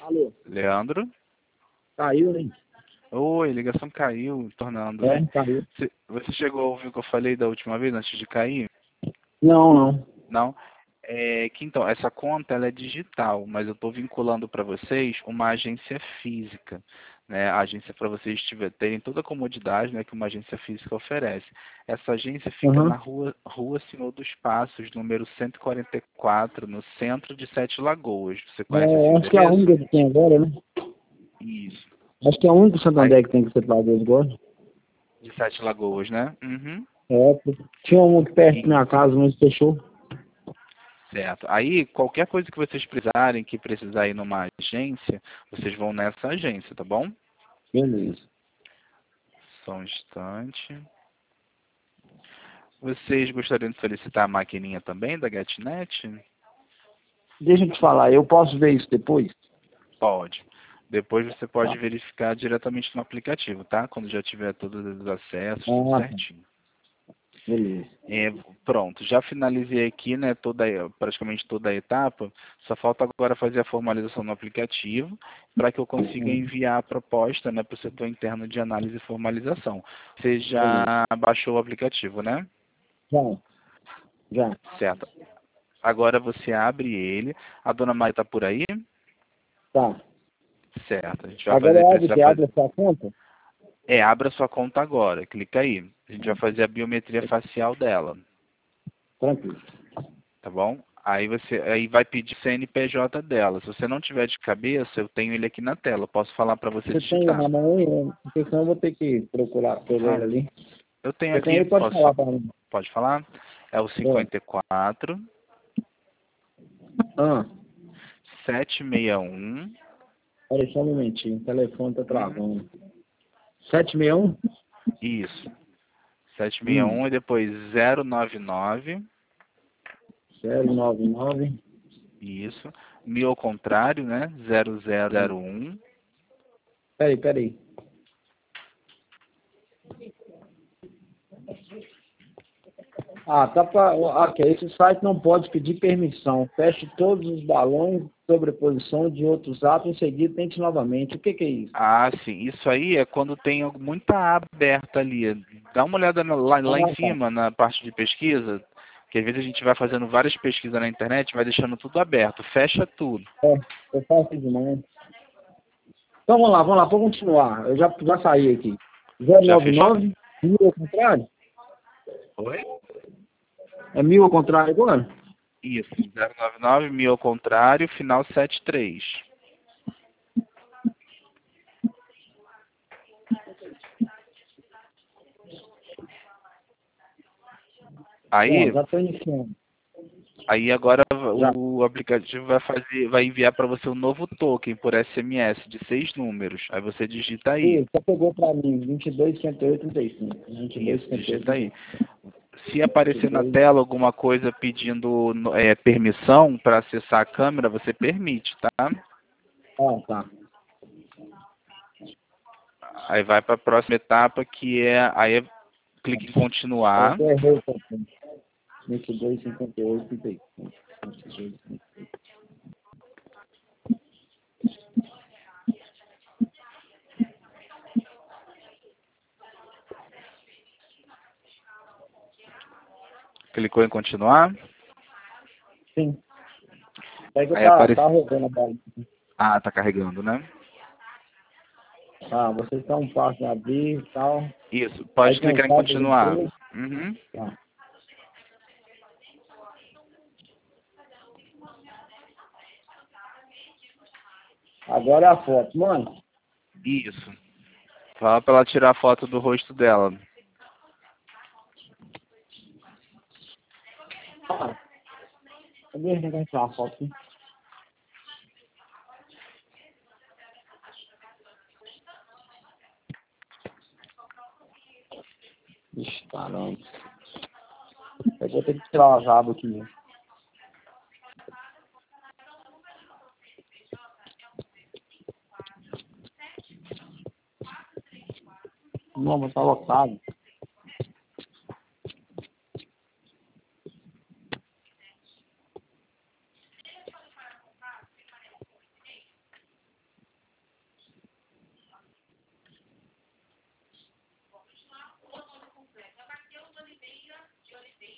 Alô? Leandro? Caiu, né? Oi, ligação caiu, tornando, É, né? caiu. Você chegou a ouvir o que eu falei da última vez, antes de cair? Não, não. Não? É que então, essa conta ela é digital, mas eu estou vinculando para vocês uma agência física, né? A agência para vocês terem toda a comodidade, né, que uma agência física oferece. Essa agência fica Uhum. na rua Senhor dos Passos, número 144, no centro de Sete Lagoas. Você conhece esse Acho que é a endereço? única que tem agora, né? Isso. Acho que é a única Aí, Santander que tem que ser pago agora. de Sete Lagoas, né? Uhum. É, tinha um aqui perto da minha Isso. casa, mas fechou. Certo. Aí, qualquer coisa que vocês precisarem, que precisar ir numa agência, vocês vão nessa agência, tá bom? Beleza. Só um instante. Vocês gostariam de solicitar a maquininha também da GetNet? Deixa eu te falar, eu posso ver isso depois? Pode. Depois você Tá. pode verificar diretamente no aplicativo, tá? Quando já tiver todos os acessos, tudo Ah, tá. certinho. Beleza. É, pronto, já finalizei aqui, né, praticamente toda a etapa. Só falta agora fazer a formalização no aplicativo para que eu consiga Uhum. enviar a proposta, né, para o setor interno de análise e formalização. Você Beleza. já baixou o aplicativo, né? Já, já. Certo. Agora você abre ele. A dona Maria está por aí? Tá. Certo. A gente vai Agora fazer, abre que abre a sua conta? abra sua conta agora. Clica aí. A gente vai fazer a biometria facial dela, Tranquilo. tá bom? Aí vai pedir CNPJ dela. Se você não tiver de cabeça, eu tenho ele aqui na tela. Eu posso falar para você Você tem digitar. na mão, porque senão eu vou ter que procurar pegar Ah, ele ali. eu tenho Você tem aqui. aí, pode falar para mim. Pode falar? É o É. 54 Ah, 761. peraí só um momentinho, o telefone tá Uhum. travando. 761? Isso. 761 e depois 099. 099. Isso. 1000 ao contrário, né? 0001. Peraí. Ah, tá pra. Ok, esse site não pode pedir permissão. Feche todos os balões, sobreposição de outros atos, em seguida tente novamente. O que que é isso? Ah, sim. Isso aí é quando tem muita aba aberta ali. Dá uma olhada lá em Ah, tá. cima, na parte de pesquisa, que às vezes a gente vai fazendo várias pesquisas na internet, vai deixando tudo aberto. Fecha tudo. É, eu faço demais. Então vamos lá, vou continuar. Eu já saí aqui. Já fechou? 099, 1000 ao contrário? Oi? É 1000 ao contrário agora? Isso. 099, 1000 ao contrário, final 73. Bom, Aí, já estou iniciando. aí agora Já. o aplicativo vai enviar para você um novo token por SMS de 6 números. Aí você digita aí. Ih, só pegou para mim, 22, 58, 35. 22, Isso, 58, digita aí. 35. Se aparecer na 22. tela alguma coisa pedindo permissão para acessar a câmera, você permite, tá? Ah, tá. Aí vai para a próxima etapa, clique em Eu continuar. até errei o pouquinho. 22, 58, 35. 22, 58. Clicou em continuar. Sim. Pega Aí aparece. tá rodando a bola. Ah, tá carregando, né? Ah, você está um passo a abrir e tal. Isso, Aí pode clicar em contato da continuar. empresa. Uhum. Tá. Agora é a foto, mano. Isso. Fala para ela tirar a foto do rosto dela. Ah, cadê o negócio da foto? Hein? Ixi, caramba. Eu vou ter que tirar as abas aqui. Não, mas tá lotado.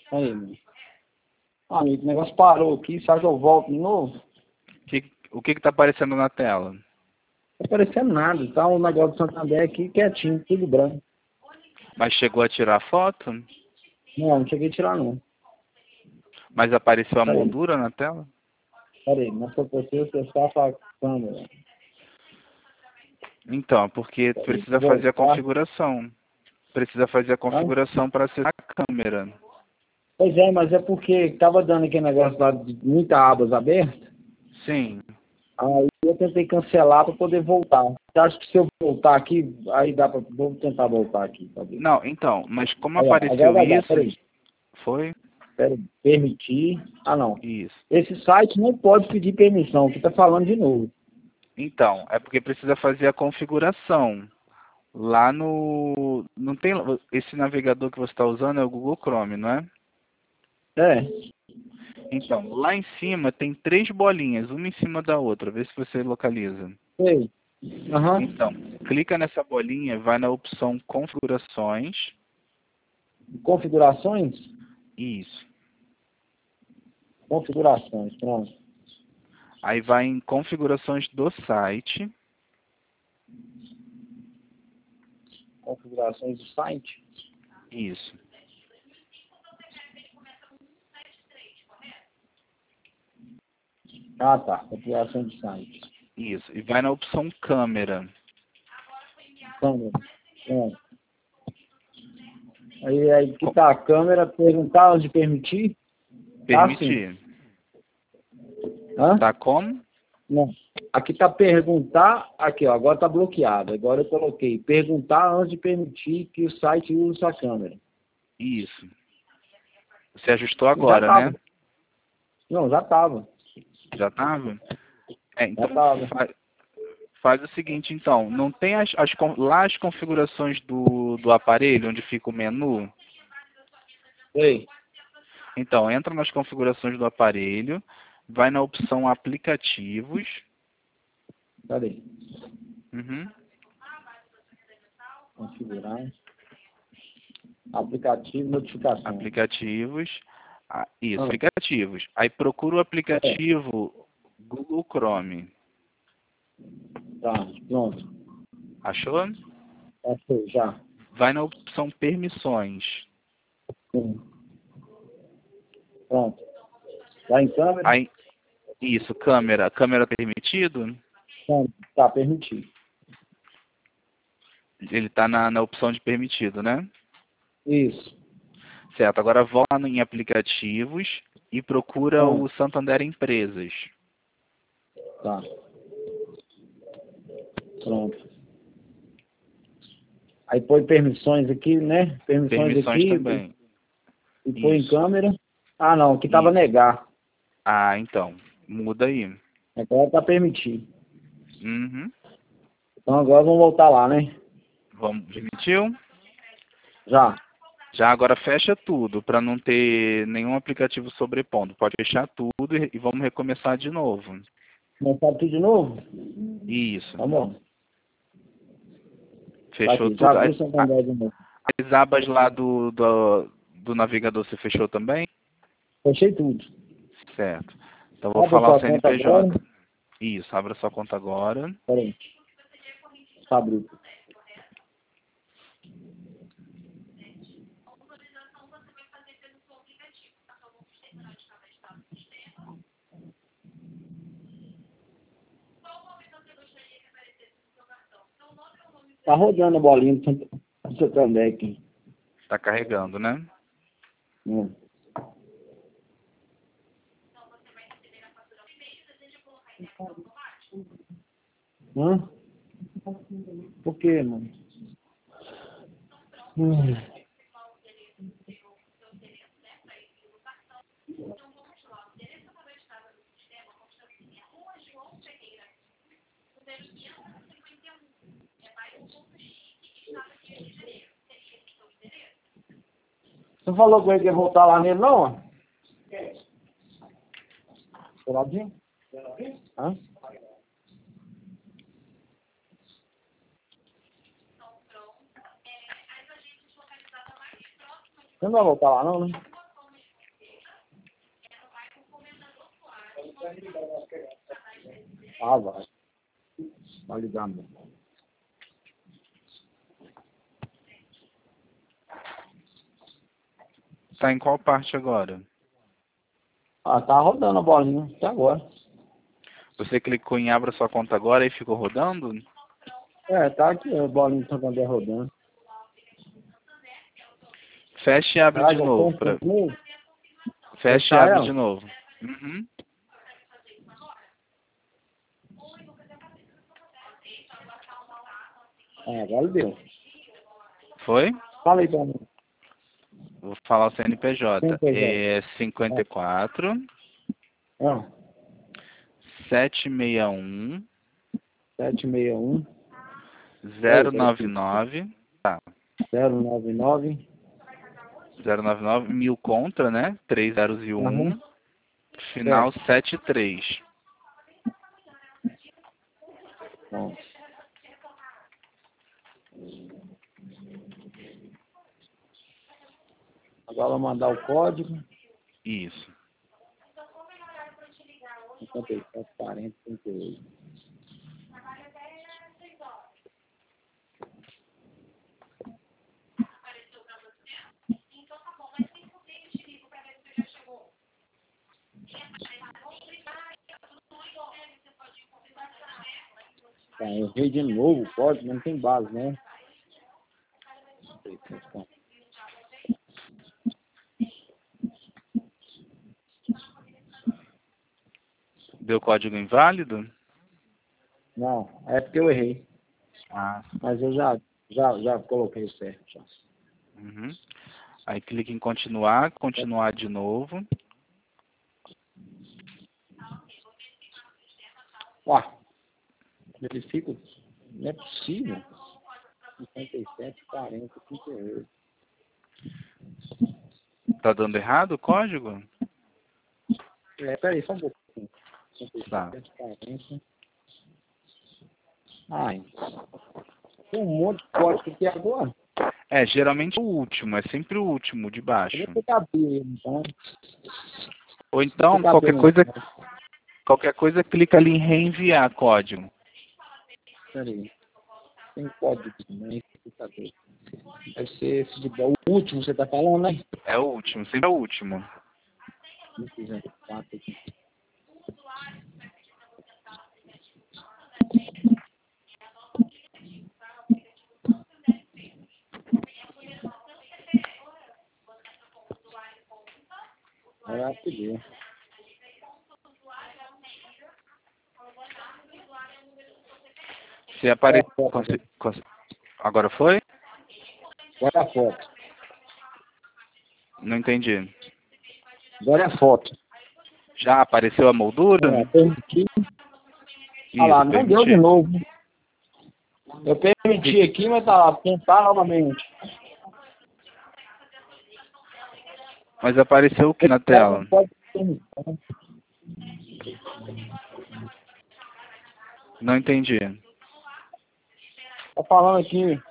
Aí, meu. Amigo, o negócio parou aqui, será que eu volto de novo? O que está aparecendo na tela? Não tá aparecendo nada, tá um negócio do Santander aqui quietinho, tudo branco. Mas chegou a tirar foto? Não cheguei a tirar não. Mas apareceu a Peraí, moldura na tela? peraí, mas se eu fosse você está com a câmera. Então, porque Peraí, precisa fazer a voltar. configuração. Precisa fazer a Hã? configuração para acessar a câmera. Pois é, mas é porque tava dando aquele negócio lá de muitas abas abertas. Sim. Aí eu tentei cancelar para poder voltar. Eu acho que se eu voltar aqui, aí dá para. Vou tentar voltar aqui, tá vendo? Não, então, mas como Aí, ó, agora apareceu vai dar, isso, peraí. foi Peraí, permitir. Ah, não. isso. Esse site não pode pedir permissão, que tá falando de novo. Então, é porque precisa fazer a configuração. Lá no... Não tem... Esse navegador que você está usando é o Google Chrome, não é? É, Então, lá em cima tem 3 bolinhas, uma em cima da outra. Vê se você localiza. sei. Aham. Então, clica nessa bolinha, vai na opção Configurações. Configurações? Isso. Configurações, pronto. Aí vai em Configurações do site. Configurações do site. Isso. Ah, tá. Configuração do site. Isso. E vai na opção Câmera. Câmera. Pronto. Aí que tá a câmera, perguntar onde permitir. Tá assim. Permitir. Hã? Tá como? Não. Aqui tá perguntar, aqui ó, agora tá bloqueado. Agora eu coloquei perguntar antes de permitir que o site use sua câmera. Isso. Você ajustou Já agora, né? tava. Não, já tava. Já estava? É, Já então tava. faz o seguinte, então. Não tem lá as configurações do aparelho, onde fica o menu? Ei, Então, entra nas configurações do aparelho, vai na opção Aplicativos. cadê? Uhum. Configurar. Aplicativo, notificação. Aplicativos. Isso, Ah, aplicativos. Aí procura o é, aplicativo Google Chrome. tá, pronto. Achou? Achei, já. Vai na opção Permissões. Sim. Pronto. Vai em câmera? Aí, isso, câmera. Câmera permitido? Não, tá, permitido. Ele está na opção de permitido, né? Isso. Certo. Agora volta em aplicativos e procura Ah, o Santander Empresas. tá. Pronto. Aí põe permissões aqui, né? Permissões Permissões aqui também. e põe em Isso. câmera. Ah, não, aqui tava Isso. negar. Ah, então. Muda aí. Agora tá permitido. Uhum. Então agora vamos voltar lá, né? Vamos, permitiu? Já. Já agora fecha tudo, para não ter nenhum aplicativo sobrepondo. Pode fechar tudo e vamos recomeçar de novo. Começar tudo de novo? Isso. Tá bom. Tá Fechou aqui. Já tudo. abriu o Santander de novo. As abas lá do navegador você fechou também? Fechei tudo. Certo. Então vou Abre a falar o sua conta agora. CNPJ. Isso, abra sua conta agora. Peraí. Abriu. Tá rodando a bolinha do Santander aqui. Está carregando, né? Hum. Hã? Por quê, mano? Hum. Você falou com ele que ia voltar lá nele, não? Geladinho? Hã? Você não vai voltar lá, não, né? Ah, vai. Vai ligar mesmo. Tá em qual parte agora? Ah, tá rodando a bolinha até agora. Você clicou em abra sua conta agora e ficou rodando? É, tá aqui a bolinha do Santander rodando. Fecha e abre Será de que eu novo. continuo? Fecha e Fechar abre ela? de novo. Uhum. Ah, agora deu. Foi? Fala aí pra mim. Vou falar o CNPJ. Quem fez aí? É 54 Ah, 761 761 099. Tá. 099. 099, 1000 contra, né? 3 zeros e Aham. 1. Final Certo. 73. Bom. Agora eu vou mandar o código. Isso. 57, 40, 38. Tá, eu errei de novo o código, não tem base, né? Deu código inválido? Não, é porque eu errei. Ah. Mas eu já coloquei certo. Já. Uhum. Aí clica em continuar, continuar de novo. Ué, verifico. Não é possível. 57, 40, 38. Tá dando errado o código? É, peraí, só um pouquinho. Tá. 57, 40. Ai, tem um monte de código aqui agora. É, geralmente o último, é sempre o último de Eu baixo. vou ter que abrir ele, então. Ou Vou ter então, que abrir qualquer coisa clica ali em reenviar código. Peraí. Tem código também. Deve ser esse de o último, você tá falando, né? É o último, sempre é o último. 204 aqui. É, pediu. Se aparecer. Agora foi? Agora é a foto. Não entendi. Agora é a foto. Já apareceu a moldura? É, permitir. Ah lá, Isso, não deu de permitir. novo. Eu permiti aqui, mas tá lá, tentar novamente. Mas apareceu o que na tela? Pode permitir. Não entendi. Tá falando aqui.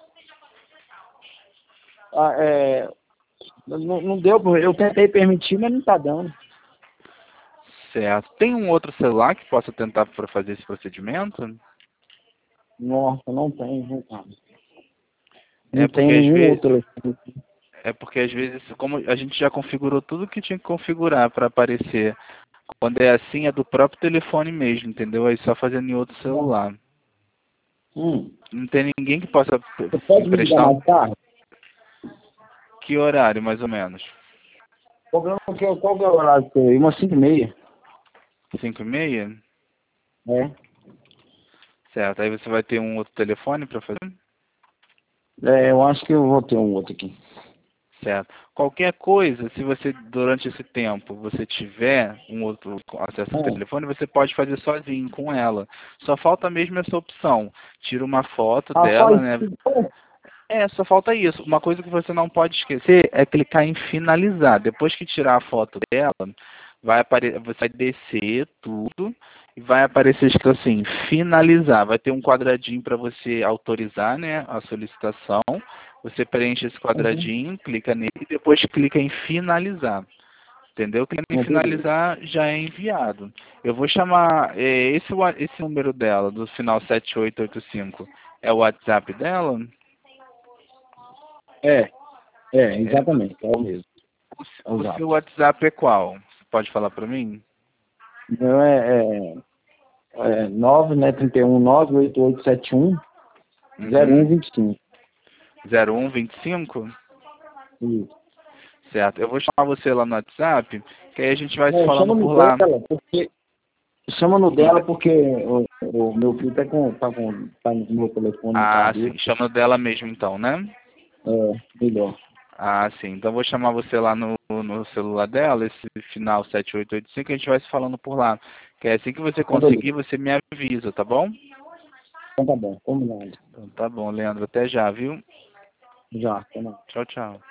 Ah, não deu, eu tentei permitir, mas não tá dando. Certo. Tem um outro celular que possa tentar para fazer esse procedimento? Nossa, não tem, viu, cara? É Não porque tem às nenhum vezes, outro. como a gente já configurou tudo que tinha que configurar para aparecer, quando é assim é do próprio telefone mesmo, entendeu? Aí só fazendo em outro celular. Não tem ninguém que possa Você pode me ligar emprestar mais tarde? que horário, mais ou menos? Qual que é o horário seu aí? Umas 5h30. 5h30? É. Certo. Aí você vai ter um outro telefone para fazer? É, eu acho que eu vou ter um outro aqui. Certo. Qualquer coisa, se você, durante esse tempo, você tiver um outro acesso ao telefone, você pode fazer sozinho com ela. Só falta mesmo essa opção. Tira uma foto Só dela, né? isso. Só falta isso. Uma coisa que você não pode esquecer é clicar em finalizar. Depois que tirar a foto dela, você vai descer tudo e vai aparecer escrito assim, finalizar. Vai ter um quadradinho para você autorizar, né, a solicitação. Você preenche esse quadradinho, clica nele e depois clica em finalizar. entendeu? Quem finalizar já é enviado. Eu vou chamar esse número dela, do final 7885, é o WhatsApp dela? Exatamente, é o mesmo. O seu WhatsApp é qual? Você pode falar para mim? Meu é 9, né, 31 98871 0125. 0125? Isso. Certo. Eu vou chamar você lá no WhatsApp, que aí a gente vai se Chama falando no por lá. dela, porque chama no dela porque o meu filho tá no meu telefone no Ah, carro. sim. Chama dela mesmo então, né? Melhor. Ah, sim. Então eu vou chamar você lá no celular dela, esse final 7885, a gente vai se falando por lá. Que é assim que você Então, beleza. conseguir, você me avisa, tá bom? Então tá bom, combinado. Então tá bom, Leandro. Até já, viu? Já, tá bom. Tchau, tchau.